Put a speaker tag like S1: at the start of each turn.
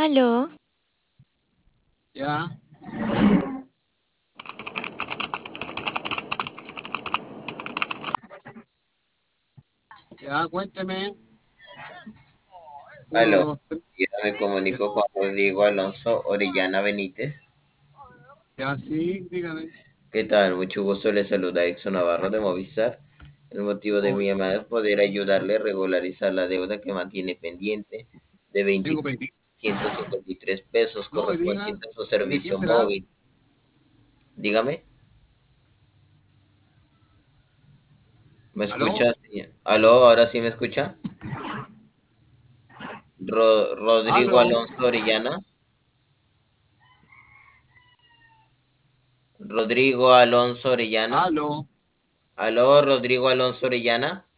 S1: Aló,
S2: Ya, ya, cuénteme. Uno,
S3: Aló,
S2: dos, tres.
S3: yo me
S2: Ya,
S3: comunico con Rodrigo Alonso Orellana Benítez.
S2: ya, sí, dígame.
S3: ¿Qué tal? Mucho gusto, le saluda Exxon Navarro de Movistar. El motivo de mi
S2: Hoy
S3: llamada es poder ayudarle a regularizar la deuda que mantiene pendiente de
S2: tengo pendiente.
S3: 20.153 pesos
S2: No me diga,
S3: correspondiente a su
S2: ¿de qué
S3: servicio
S2: será?
S3: móvil. Dígame, ¿me
S2: ¿Aló?
S3: escucha, señor? Aló, ¿ahora sí me escucha? Rodrigo
S2: ¿Aló?
S3: Alonso Orellana. Rodrigo Alonso Orellana.
S2: ¿Aló?
S3: Aló, Rodrigo Alonso Orellana.